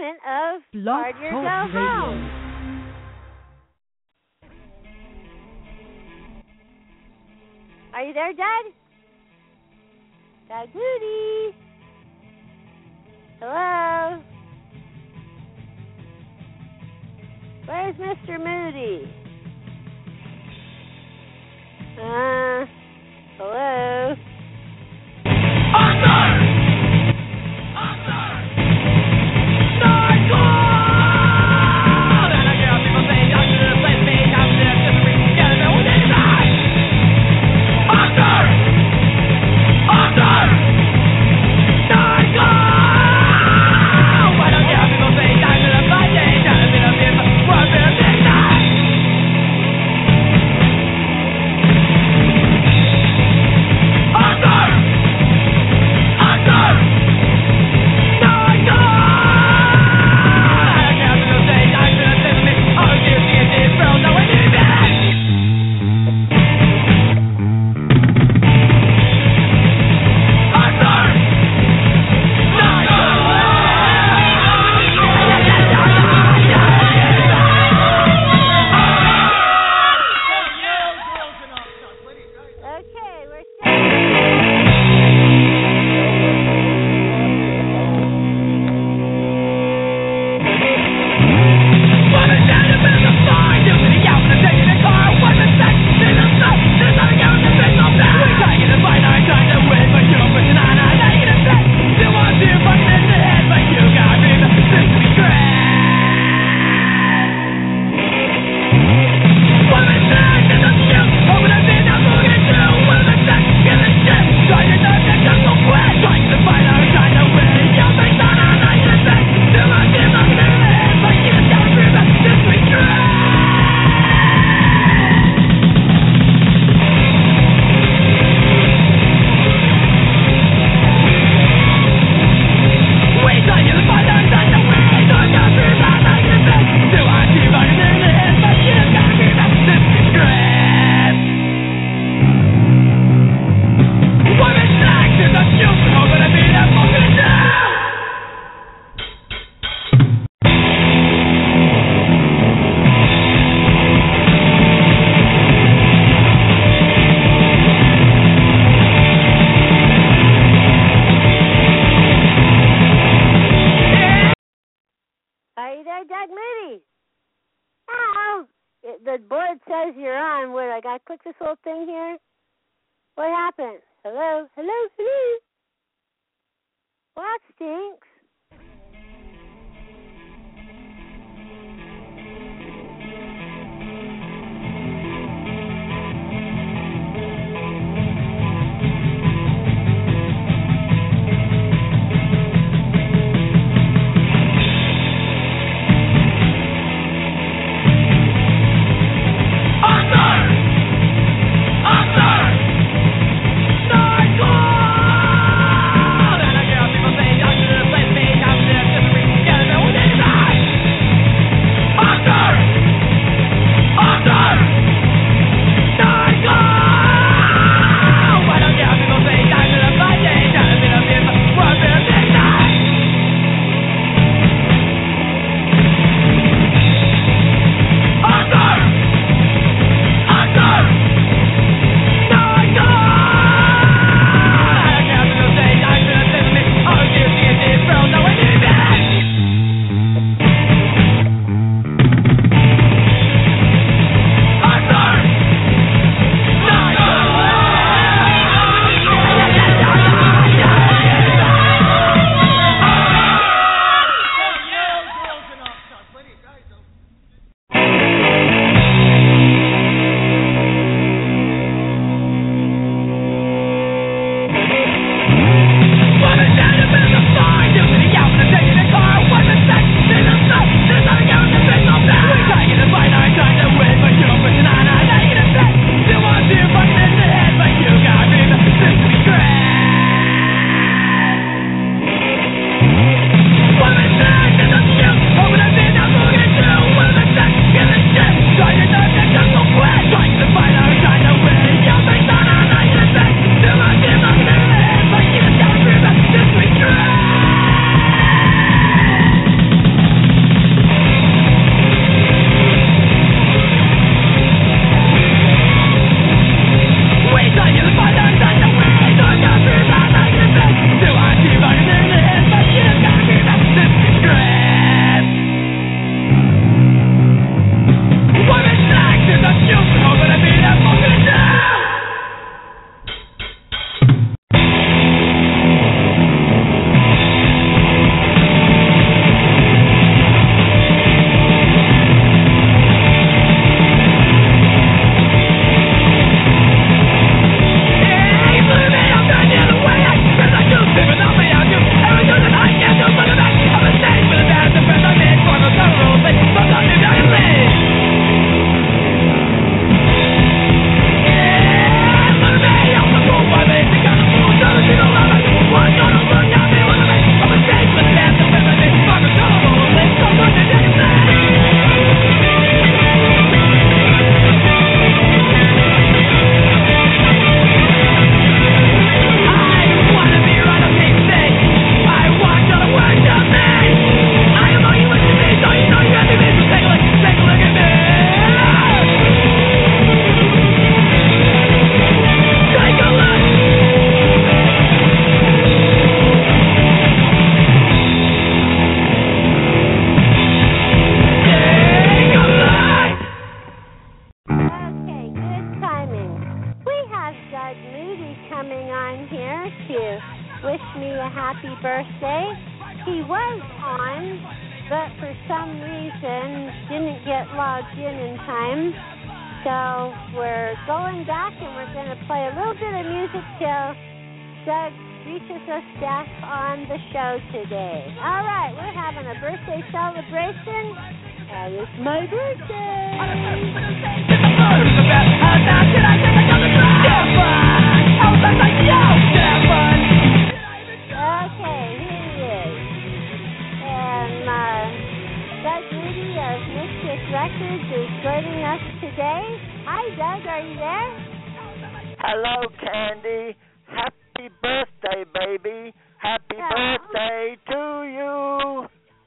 segment of Blog Hard Talk Yourself Radio. Home. Are you there, Dad? Dad Moody? Hello? Where's Mr. Moody? Hello? The board says you're on. Wait, I gotta click this little thing here. What happened? Hello? Hello? Hello? Well, that stinks. People say for some reason, didn't get logged in time. So we're going back and we're going to play a little bit of music till Doug reaches us back on the show today. All right, we're having a birthday celebration, and it's my birthday. Okay, here he is. And Doug Moody of Mystic Records is joining us today. Hi, Doug, are you there? Hello, Candy. Happy birthday, baby. Happy birthday to you.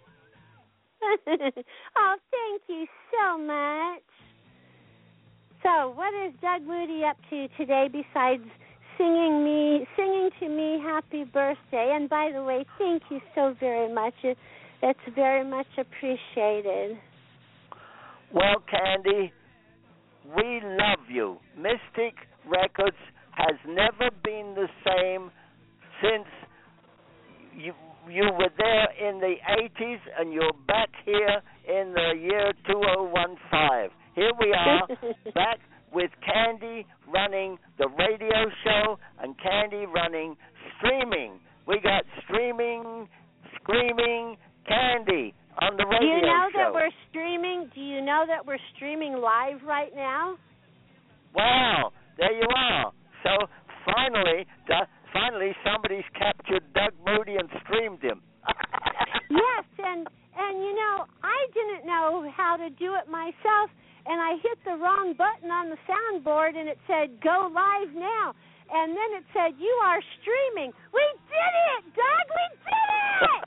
Oh, thank you so much. So, what is Doug Moody up to today besides singing to me happy birthday? And by the way, thank you so very much. That's very much appreciated. Well, Candy, we love you. Mystic Records has never been the same since you were there in the 80s and you're back here in the year 2015. Here we are, back with Candy running the radio show and Candy running streaming. We got streaming, screaming Candy on the radio show. Do you know that we're streaming? Do you know that we're streaming live right now? Wow, there you are. So finally somebody's captured Doug Moody and streamed him. Yes, and you know, I didn't know how to do it myself, and I hit the wrong button on the soundboard, and it said, go live now. And then it said, you are streaming. We did it, Doug! We did it!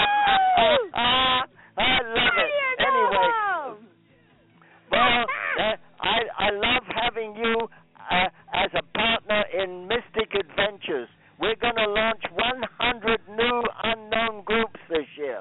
I love it. Anyway, well, I love having you as a partner in Mystic Adventures. We're going to launch 100 new unknown groups this year.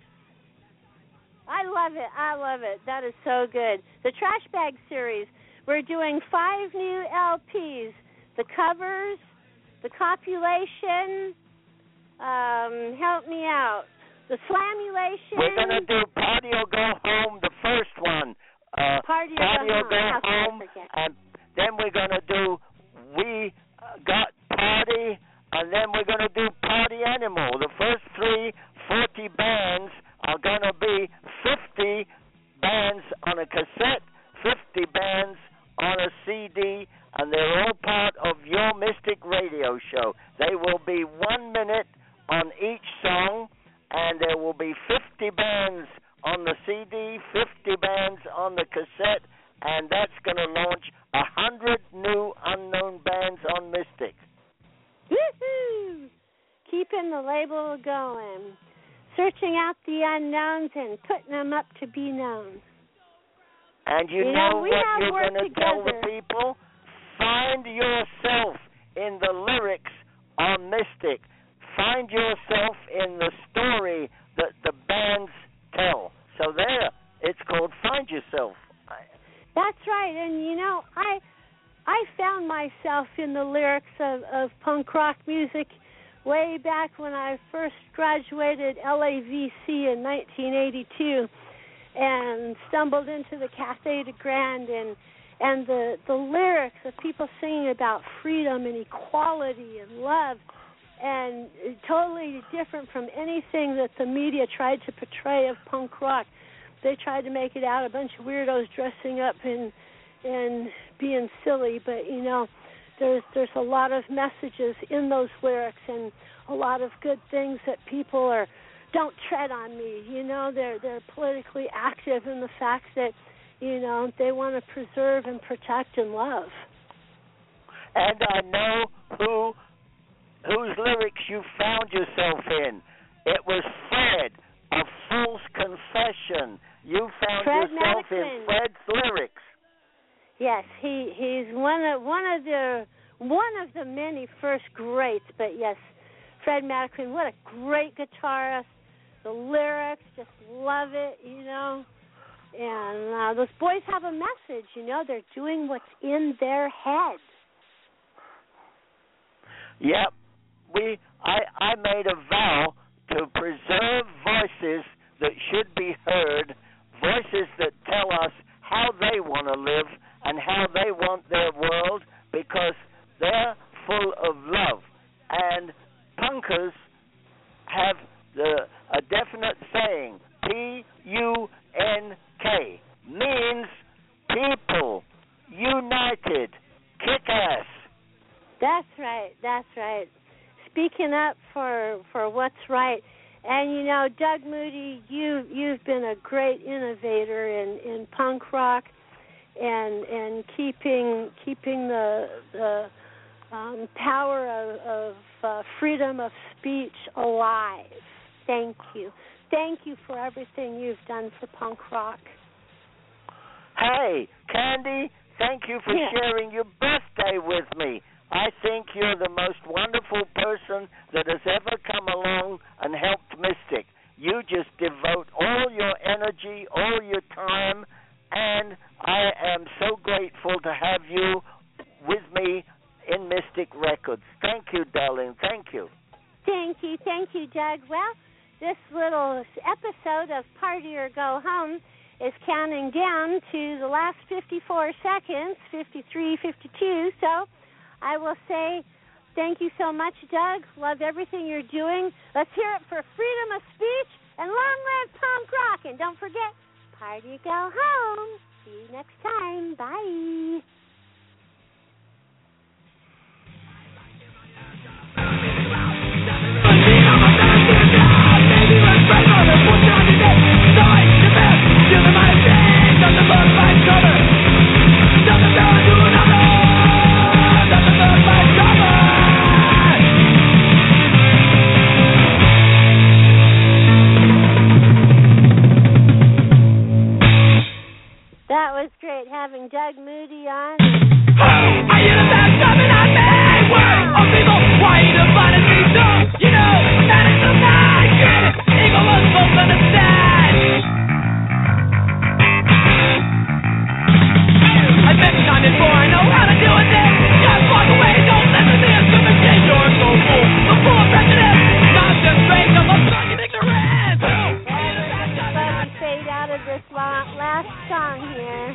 I love it. That is so good. The Trash Bag series, we're doing 5 new LPs. The covers, the copulation, help me out, the slamulation. We're going to do Party or Go Home, the first one. Party or Go Home. And then we're going to do We Got Party, and then we're going to do Party Animal. The first 40 bands are going to be 50 bands on a cassette, 50 bands on a CD, and they're all part of your Mystic radio show. They will be 1 minute on each song, and there will be 50 bands on the CD, 50 bands on the cassette, and that's going to launch 100 new unknown bands on Mystic. Woohoo! Keeping the label going. Searching out the unknowns and putting them up to be known. And you know what you're going to tell the together. people? Find yourself in the lyrics on Mystic. Find yourself in the story that the bands tell. So there, it's called Find Yourself. That's right. And, you know, I found myself in the lyrics of punk rock music way back when I first graduated LAVC in 1982 and stumbled into the Café de Grande and the lyrics of people singing about freedom and equality and love, and totally different from anything that the media tried to portray of punk rock. They tried to make it out a bunch of weirdos dressing up and being silly, but you know, there's a lot of messages in those lyrics and a lot of good things that people are. Don't tread on me. You know, they're politically active in the fact that, you know, they want to preserve and protect and love. And I know whose lyrics you found yourself in. It was Fred of Fool's Confession. You found Fred yourself Madison. in Fred's lyrics. Yes, he's one of the many first greats. But yes, Fred Madison, what a great guitarist. The lyrics, just love it, you know. And those boys have a message, you know. They're doing what's in their head. Yep. I made a vow to preserve voices that should be heard, voices that tell us how they want to live and how they want their world, because they're full of love. And punkers have a definite saying, P-U-N-K, means people, united, kick-ass. That's right, that's right. Speaking up for what's right. And, you know, Doug Moody, you've been a great innovator in punk rock and keeping the power of freedom of speech alive. Thank you. Thank you for everything you've done for punk rock. Hey, Candy, thank you for sharing your birthday with me. I think you're the most wonderful person that has ever come along and helped Mystic. You just devote all your energy, all your time, and I am so grateful to have you with me in Mystic Records. Thank you, darling. Thank you. Thank you, Doug. Well, this little episode of Party or Go Home is counting down to the last 54 seconds, 53, 52, so I will say thank you so much, Doug. Love everything you're doing. Let's hear it for freedom of speech and long live punk rock. And don't forget, party, go home. See you next time. Bye. That was great having Doug Moody on. Who are you to stop coming on me? Word of people, why you divided me so? You know, that is the night. Eagle was both understand. I've been done it before, I know how to deal with this. Just walk away, don't listen to this. Come and say you're so full, so full of prejudice. Nonsense, straight up, I'm stuck in ignorance. Who are you to stop coming on me? Fade out of this last song here.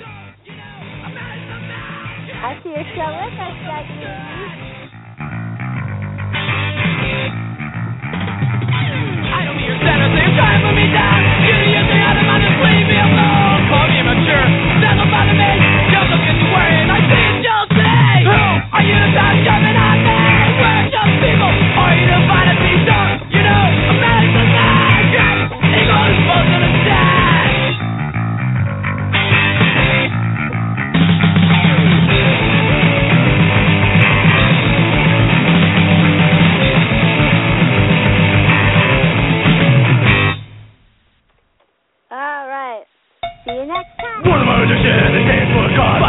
I see you're still with us, Doug Moody. I don't need your center, so you're trying to put me down. You use me out of my just leave me alone. Call me immature, that don't bother me. Don't look at you worrying, I see it, you'll say. Who are you to stop jumping on me? We're just people, are you to find a piece of? You know, I'm not in the night. Eagle is supposed to understand. All right. See you next time. What am I to share? The dance for God.